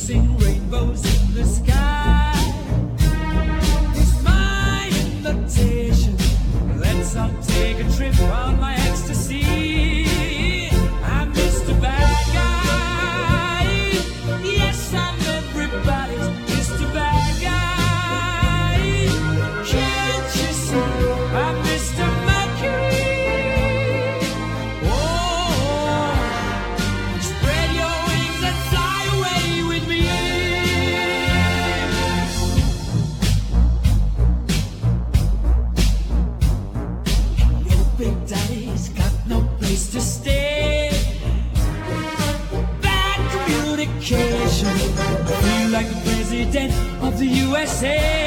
chasing rainbows in the sky. It's my invitation. Let's all take a trip on my ecstasy. I'm Mr. Bad Guy. Yes, I'm everybody's Mr. Bad Guy. Can't you see I'm Mr. Mercury? Oh, spread your wings and fly away with me. Your big daddy's got no place to stay. Bad communication. I feel like the president of the USA.